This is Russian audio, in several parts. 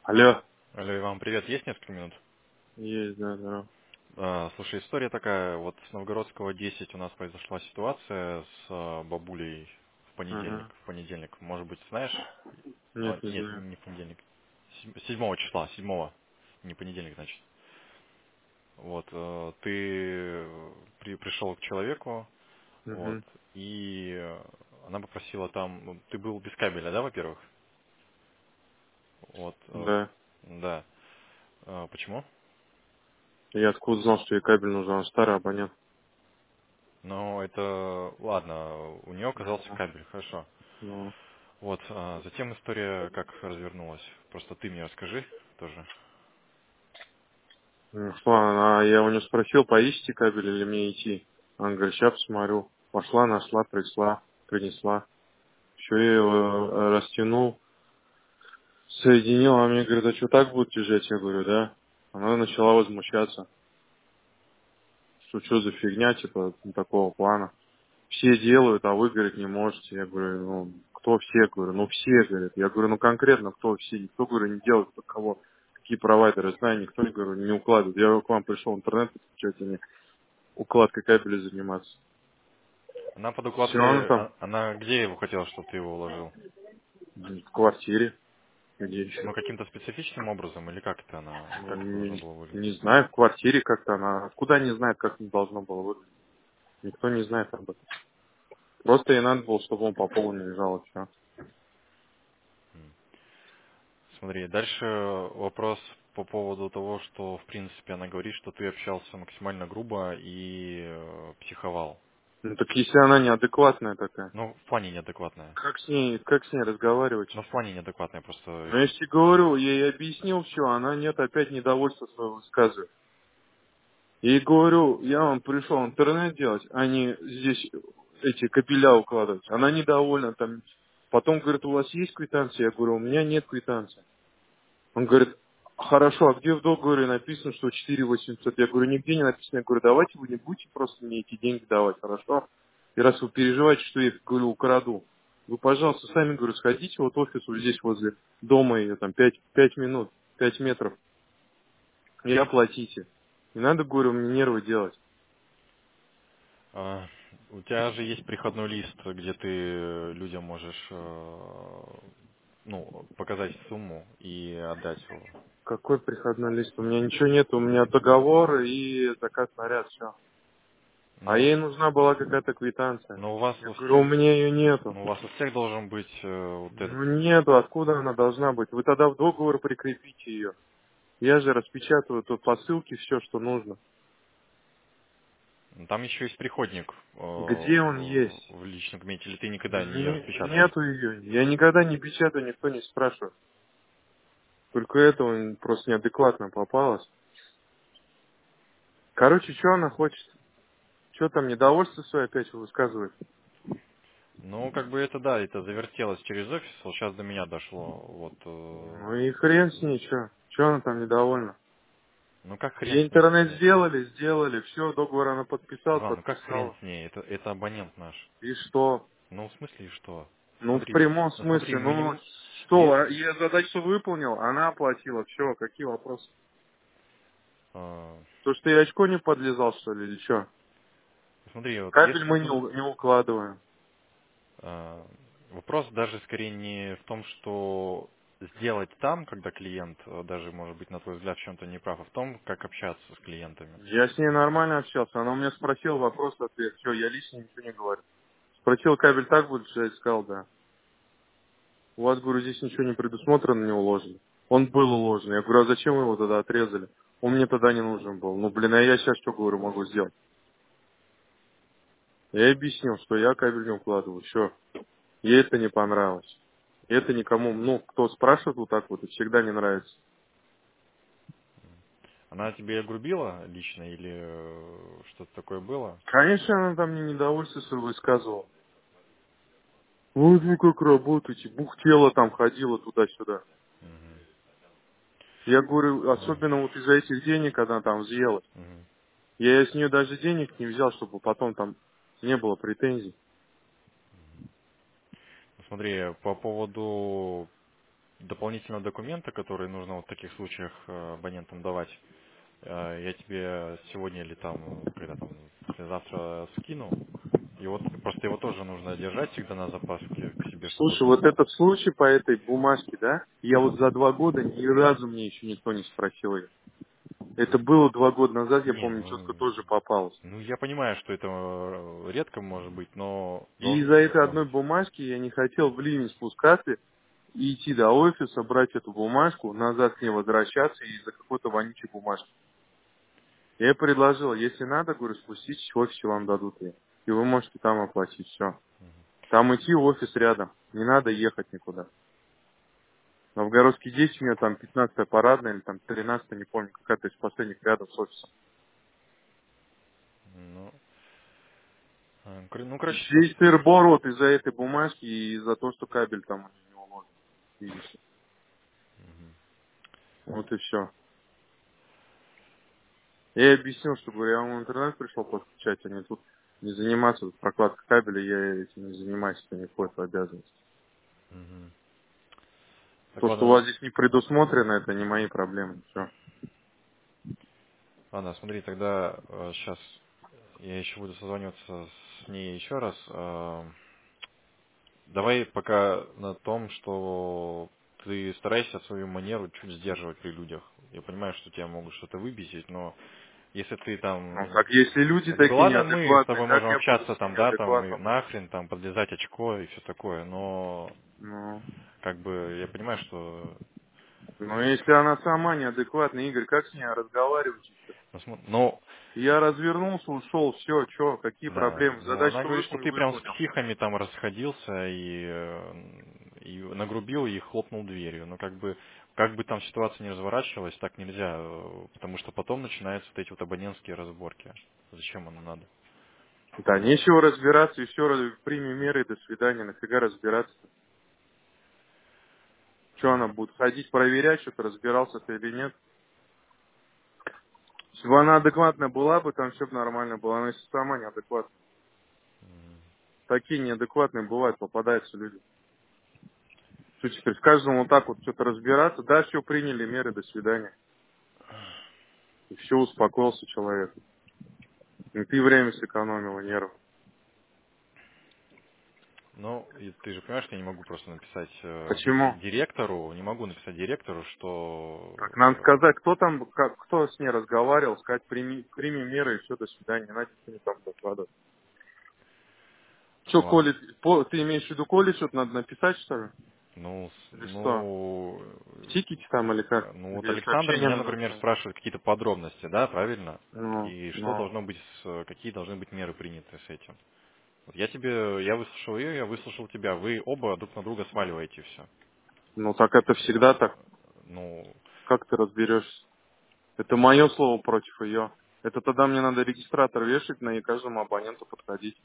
Алло. Алло, Иван, привет. Есть несколько минут? Есть, да, да. Слушай, история такая. Вот с Новгородского 10 у нас произошла ситуация с бабулей в понедельник. Ага. В понедельник, может быть, знаешь? Нет, не Нет, знаю. не в понедельник. 7 числа, 7. Не понедельник, значит. Вот, ты пришел к человеку, вот, Угу. и она попросила там, ну, ты был без кабеля, да, во-первых? Вот, Да. да. Почему? Я откуда знал, что ей кабель нужен? Он старый абонент. Ну, это, ладно, у нее оказался Ну, кабель, хорошо. ну. Вот, затем история как развернулась. Просто ты мне расскажи тоже. Ну, что она, я у нее спросил, поищите кабель или мне идти. Она говорит, сейчас посмотрю. Пошла, нашла, пришла, принесла. Все, я его растянул, соединил. Она мне говорит, а что так будет лежать? Я говорю, да. Она начала возмущаться. Что за фигня, типа, такого плана. Все делают, а вы, говорит, не можете. Я говорю, ну, кто все, говорю, ну, все, говорит. Я говорю, ну, конкретно кто все, никто, говорю, не делает, кто кого, какие провайдеры, знаю, никто, не говорю, не укладывает. Я к вам пришел в интернет, подключать, мне укладкой кабеля заниматься. Она под Все, она укладкой, там она где его хотела, чтобы ты его уложил? в квартире, где еще. Ну, каким-то специфичным образом, или как это она, Ну, как это должно было выглядеть? не знаю, в квартире как-то она, откуда они знают, как это должно было выглядеть? Никто не знает об этом. Просто ей надо было, чтобы он по полу не лежал, и все. Смотри, дальше вопрос по поводу того, что, в принципе, она говорит, что ты общался максимально грубо и психовал. Ну, так если она неадекватная такая, Ну, в плане неадекватная. как с ней разговаривать? Ну, в плане неадекватная просто. Ну, я тебе говорю, я ей объяснил все, она нет, опять недовольства своего высказывает. Я ей говорю, я вам пришел в интернет делать, а не здесь эти кабеля укладывать. Она недовольна там. Потом говорит, у вас есть квитанция? Я говорю, у меня нет квитанции. Он говорит, хорошо, а где в договоре написано, что 4800? Я говорю, нигде не написано. Я говорю, давайте вы не будете просто мне эти деньги давать, хорошо? И раз вы переживаете, что я их, говорю, украду, вы, пожалуйста, сами, говорю, сходите вот в офис вот здесь возле дома, ее там 5 минут, 5 метров, и оплатите. Не надо, говорю, мне нервы делать. А, У тебя же есть приходной лист, где ты людям можешь ну, показать сумму и отдать его. Какой приходной лист? У меня ничего нет, у меня договор и заказ наряд, все. А Ну, ей нужна была какая-то квитанция. но у вас Я у говорю, у всех, меня ее нету. ну, у вас у всех должен быть вот этот. Ну нету, откуда она должна быть? Вы тогда в договор прикрепите ее. Я же распечатываю тут по ссылке все, что нужно. Там еще есть приходник Где он есть? в личном кабинете, или ты никогда не распечатывал? Нету ее. Я никогда не печатаю, никто не спрашивает. Только это он просто неадекватно попалось. Короче, что она хочет? Что там, недовольство свое опять высказывает? Ну, как бы это да, это завертелось через офис, вот сейчас до меня дошло. Вот, Ну и хрен с ней, что? Что она там недовольна? ну как хрен Ей с интернет ней? сделали, все, договор она Иван, ну как хрен подписала. с ней? Это абонент наш. И что? Ну, в смысле, что? Ну, в Смотри, прямом ну смотри, смысле, мы не... ну, что, Если... я задачу выполнил, она оплатила, все, какие вопросы? э, То, что я очко не подлезал, что ли, или что? Смотри, вот Кабель если мы тут не укладываем. вопрос даже скорее не в том, что сделать там, когда клиент даже, может быть, на твой взгляд, в чем-то не прав, а в том, как общаться с клиентами. Я с ней нормально общался, она у меня спросила вопрос-ответ, все, я лично ничего не говорю. Спросил, кабель так будет, что я сказал, да. У вас, говорю, здесь ничего не предусмотрено, не уложено. Он был уложен. Я говорю, а зачем вы его тогда отрезали? Он мне тогда не нужен был. Ну, блин, а я сейчас что, говорю, могу сделать? Я ей объяснил, что я кабель не укладываю, все. Ей это не понравилось. И это никому, ну, кто спрашивает вот так вот, и всегда не нравится. Она тебе грубила лично или что-то такое было? Конечно, она там мне недовольство свое высказывала. Вот вы как работаете, бухтела там, ходила туда-сюда. Мгм. Я говорю, особенно вот из-за этих денег, когда она там взъелась. Мгм. Я с нее даже денег не взял, чтобы потом там не было претензий. Ну, смотри, по поводу дополнительного документа, который нужно вот в таких случаях абонентам давать, я тебе сегодня или там, когда там, завтра скину. И вот просто его тоже нужно держать всегда на запаске к себе, чтобы... Слушай, вот этот случай по этой бумажке, да, я вот за 2 года ни разу мне еще никто не спросил ее. Это было 2 года назад, я Не, помню, четко тоже попалось. ну я понимаю, что это редко может быть, но И должен из-за этой одной быть. бумажки я не хотел в ливень спускаться и идти до офиса, брать эту бумажку, назад к ней возвращаться из-за какой-то вонючей бумажки. Я ей предложил, если надо, говорю, спуститесь в офисе, вам дадут ее. И вы можете там оплатить, все. Там идти в офис рядом, не надо ехать никуда. Новгородский 10 у меня там 15-я парадная или там 13-я, не помню, какая-то из последних рядом с офисом. Ну, ну короче, Весь сыр-бор вот из-за этой бумажки и из-за того, что кабель там не уложен. Видишь? Вот и все. Я ей объяснил, что, говорю, я вам в интернет пришел подключать, а не тут не заниматься тут прокладкой кабеля, я этим не занимаюсь, это не входит в обязанность. мгм. Так, То, что у ладно, вас здесь не предусмотрено, это не мои проблемы. Все. ладно, смотри, тогда сейчас я еще буду созваниваться с ней еще раз. Давай пока на том, что ты старайся свою манеру чуть сдерживать при людях. Я понимаю, что тебя могут что-то выбесить, но если ты Ну, там... так если люди Как бы такие ладно, мы с неадекватные, тобой как можем я буду общаться с там, ними да, там и адекватно быть? нахрен, там подлезать очко и все такое, но Ну, как бы я понимаю, что... ну, если она сама неадекватная, Игорь, как с ней разговаривать еще? Ну, Я развернулся, ушел, все, что, какие да, проблемы? но она Задачку говорит, что выполнил, ты прям с выполнил. психами там расходился и нагрубил и хлопнул дверью. Но как бы там ситуация не разворачивалась, так нельзя, потому что потом начинаются вот эти вот абонентские разборки. Зачем оно надо? Да, нечего разбираться, и все, прими меры, до свидания, нафига разбираться? Что она будет ходить, проверять, что-то разбирался ты или нет? Если бы она адекватная была бы, там все бы нормально было. Она если сама неадекватная. Такие неадекватные бывают, попадаются люди. Что теперь, с каждым вот так вот что-то разбираться? Да, все, приняли меры, до свидания. И все, успокоился человек. И ты время сэкономила, нервы. Ну, и ты же понимаешь, что я не могу просто написать Почему? директору, не могу написать директору, что Так, надо сказать, кто там, кто с ней разговаривал, сказать, прими меры, и все, до свидания. Не надо ничего не там докладывать. Что, ладно. Коля, ты имеешь в виду Коле что-то надо написать, что ли? Ну, Или что? ну, В тикете там или как? ну вот Или Александр сообщение меня, надо например, написать? спрашивает какие-то подробности, да, правильно? Ну, И что ну. должно быть, какие должны быть меры приняты с этим? Вот я выслушал ее, я выслушал тебя. Вы оба друг на друга сваливаете все. Ну, так это всегда так. Ну, Как ты разберешься? Это мое слово против ее. Это тогда мне надо регистратор вешать, на и каждому абоненту подходить.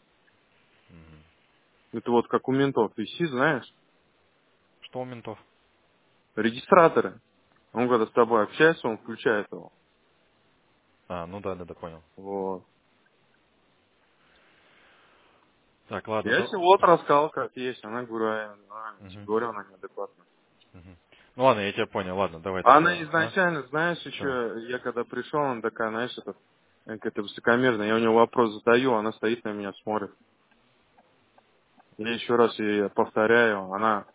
Это вот как у ментов висит, знаешь, что у ментов? регистраторы. Он когда с тобой общается, он включает его. А, ну да, понял. Вот. Так, ладно, Я да. себе вот рассказал, как есть. Она говорю, я тебе Мгм, говорю, она неадекватна. мгм. Ну ладно, я тебя понял, ладно, давай Она тогда. А? изначально, знаешь, Что? еще, я когда пришел, она такая, знаешь, какая-то высокомерная. Я у нее вопрос задаю, она стоит на меня, смотрит. Я еще раз ей повторяю, она...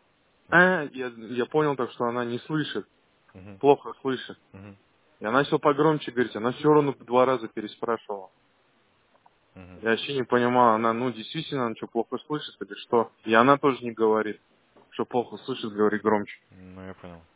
я понял так, что она не слышит, Мгм, плохо слышит. мгм, Я начал погромче говорить, она все равно 2 раза переспрашивала. мгм. Я вообще не понимал, она, действительно, она что, плохо слышит или что? И она тоже не говорит, что плохо слышит, говорит громче. Ну, я понял.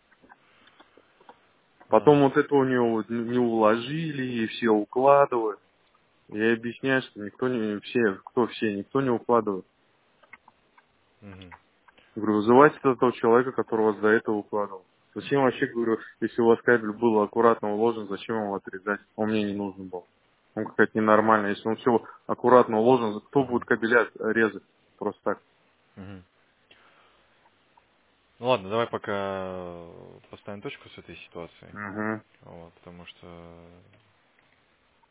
Потом Ладно. вот это у нее вот не уложили, и все укладывают. Я ей объясняю, что никто не, все, никто не укладывает. Мгм, Говорю, вызывайте этого человека, который вас до этого укладывал. Зачем вообще, говорю, если у вас кабель был аккуратно уложен, зачем его отрезать? Он мне не нужен был. Он какая-то ненормальная. Если он все аккуратно уложен, кто будет мгм, кабеля резать? Просто так. мгм. Ну ладно, давай пока поставим точку с этой ситуацией. Угу. Вот, потому что,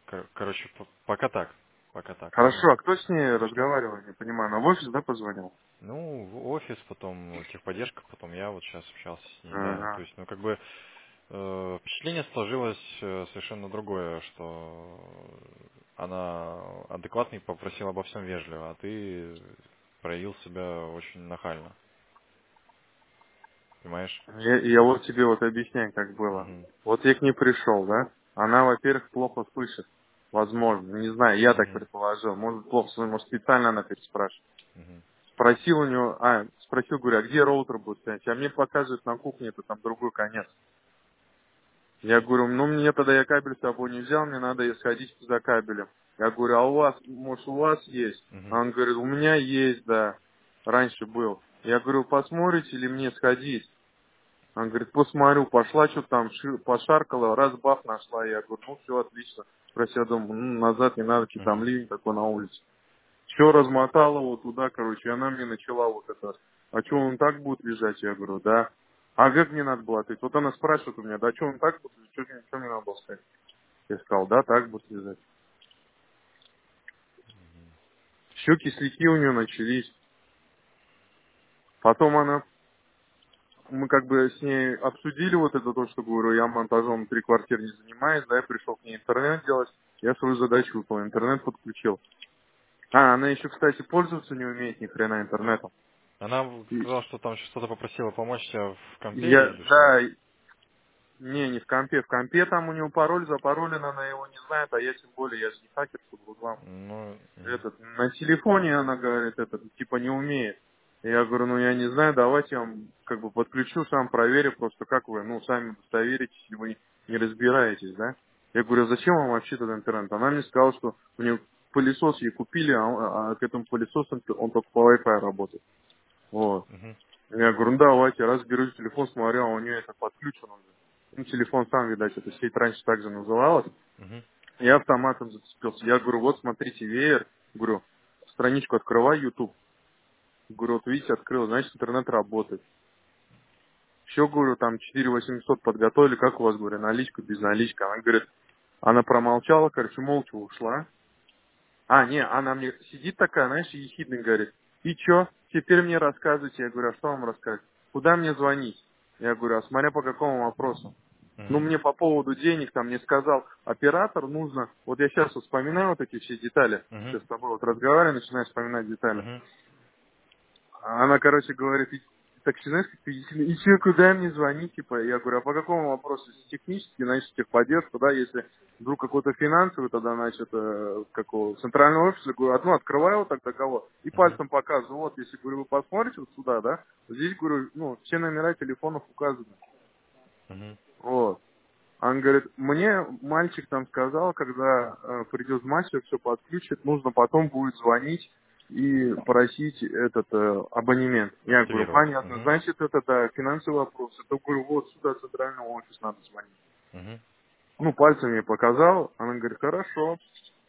короче, пока так. Пока так. Хорошо, а кто с ней Что? разговаривал, не понимаю. На в офис, да, позвонил? Ну, в офис, потом техподдержка, потом я вот сейчас общался с ней, да. То Ага. есть, ну, как бы впечатление сложилось совершенно другое, что она адекватно и попросила обо всем вежливо, а ты проявил себя очень нахально, понимаешь? Я вот тебе вот объясняю, как было. Угу, Вот я к ней пришел, да? Она, во-первых, плохо слышит. Возможно. Не знаю, я так угу, предположил. Может, плохо слышит, может, специально она переспрашивает. угу, Спросил у него, спросил, говорю, а где роутер будет стоять? А мне показывает на кухне, это там другой конец. Я говорю, ну мне тогда я кабель с собой не взял, мне надо сходить за кабелем. Я говорю, а у вас, может, у вас есть? угу, А он говорит, у меня есть, да, раньше был. Я говорю, посмотрите или мне сходить? Он говорит, посмотрю, пошла, что там, пошаркала, раз баф нашла. Я говорю, ну все, отлично. Спросил, я думаю, назад не надо, что там угу, ливень такой на улице. Все размотала вот туда, короче, и она мне начала вот это. А что, он так будет лежать? Я говорю, да. А как мне надо было ответить? Вот она спрашивает у меня, да, что он так будет лежать? Что мне надо было сказать? Я сказал, да, так будет лежать. Все, кисляки у нее начались. Потом мы как бы с ней обсудили вот это то, что говорю, я монтажом 3 квартиры не занимаюсь, да, я пришел к ней интернет делать, я свою задачу выполнил, интернет подключил. Она еще, кстати, пользоваться не умеет ни хрена интернетом. Она И сказала, что там еще что-то попросила помочь тебе в компе я, или что? да, не в компе. В компе там у него пароль запаролен, она его не знает, а я тем более, я же не хакер, чтобы вам. Ну, угу, Этот, на телефоне она говорит, этот, типа не умеет. Я говорю, ну я не знаю, давайте я вам как бы подключу, сам проверю просто, как вы, ну, сами удостоверитесь, если вы не разбираетесь, да. Я говорю, а зачем вам вообще этот интернет? Она мне сказала, что у нее пылесос ей купили, а к этому пылесосу он только по Wi-Fi работает. Вот. угу, Я говорю, ну давайте, раз беру телефон, смотрю, а у нее это подключено уже. Ну, телефон сам, видать, эта сеть раньше также называлась. угу, Я автоматом зацепился. Я говорю, вот смотрите, веер. Говорю, страничку открывай, YouTube. Говорю, вот видите, открыл, значит, интернет работает. Еще, говорю, там 4800 подготовили, как у вас, говорю, наличка, без налички. Она говорит, она промолчала, короче, молча ушла. Не, она мне сидит такая, знаешь, ехидно говорит, и чё, теперь мне рассказывайте. Я говорю, а что вам рассказывать? Куда мне звонить? Я говорю, а смотря по какому вопросу. Ну, угу, мне по поводу денег, там, мне сказал оператор, нужно, вот я сейчас вот вспоминаю вот эти все детали, угу, сейчас с тобой вот разговариваю, начинаю вспоминать детали. угу, Она, короче, говорит, так, знаешь, как ты, и че, куда мне звонить, типа, я говорю, а по какому вопросу? Технически, значит, техподдержку, да, если вдруг какой-то финансовый, тогда, значит, какого, центрального офиса, говорю, одну открываю вот так договор, и угу, пальцем показываю, вот, если, говорю, вы посмотрите вот сюда, да, здесь, говорю, ну, все номера телефонов указаны, угу, вот. Он говорит, мне мальчик там сказал, когда придет мастер, все подключит, нужно потом будет звонить и просить этот абонемент. Я говорю, активировать. понятно, Угу, значит, это да, финансовый вопрос. Это говорю, вот сюда центральный офис надо звонить. угу, Ну, пальцем мне показал, она говорит, хорошо.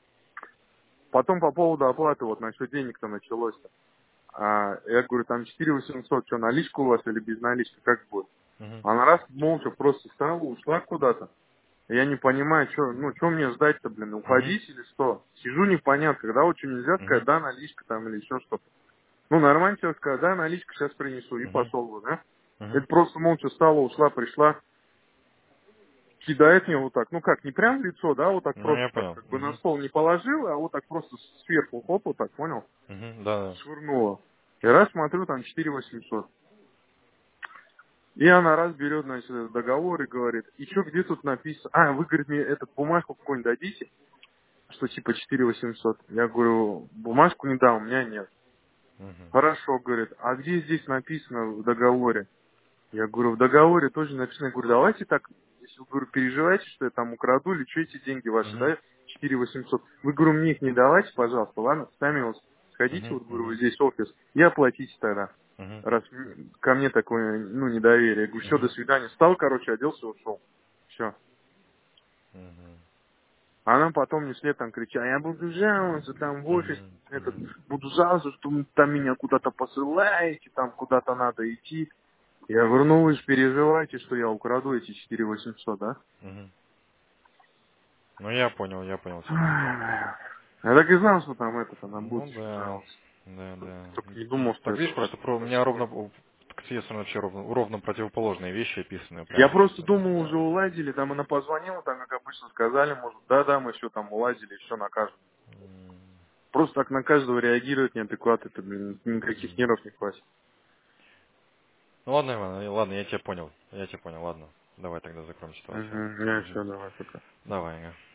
Потом по поводу оплаты, вот насчет денег-то началось-то. Я говорю, там 4800, что, наличка у вас или без налички, как будет? угу, Она раз молча просто встала, ушла куда-то. Я не понимаю, что, ну, что мне ждать-то, блин, угу, уходить или что? Сижу непонятно, когда вот что нельзя сказать, угу, да, наличка там или еще что-то. Ну, нормально тебе сказать, да, наличка сейчас принесу, и угу, пошел бы, да? угу. Это просто молча встала, ушла, пришла, кидает мне вот так, ну как, не прям в лицо, да, вот так Ну, просто я так, понял. как бы на Угу, стол не положила, а вот так просто сверху, хоп, вот так, понял? угу, да, да. Швырнула. И раз смотрю, там 4800. И она раз берет, значит, этот договор и говорит, и что, где тут написано? Вы, говорит, мне этот бумажку какую-нибудь дадите? Что типа 4800. Я говорю, бумажку не дам, у меня нет. Угу, Хорошо, говорит, а где здесь написано в договоре? Я говорю, в договоре тоже написано. Я говорю, давайте так, если вы, говорю, переживаете, что я там украду, или что эти деньги ваши, угу, да, 4800. Вы, говорю, мне их не давайте, пожалуйста, ладно, сами вот сходите, угу, вот, говорю, вот угу, здесь офис, и оплатите тогда. угу, Раз ко мне такое, ну, недоверие. Я говорю, все, до угу, свидания. Встал, короче, оделся и ушел. Все. угу, А нам потом не след там кричать, я буду жаловаться там в офис, угу, этот, угу, буду жаловаться, что вы там меня куда-то посылаете, там куда-то надо идти. Я говорю, ну вы же переживаете, что я украду эти 4800, да? угу. Ну, я понял тебя. Я так и знал, что там этот, она будет Ну еще да, жаловаться. Да, да. Только не думал, что Так это видишь, вообще просто у меня происходит. к Сьесу вообще ровно противоположные вещи описаны, Я прям просто просто. думал, уже уладили, там она позвонила, там, как обычно, сказали, может, да-да, мы все там уладили, все на каждом. М, Просто так на каждого реагировать неадекватно, это, блин, никаких м. нервов не хватит. Ну ладно, Иван, ладно, я тебя понял, ладно. Давай тогда закроем ситуацию. Угу, я Мгм. все, давай, пока. Давай, ага.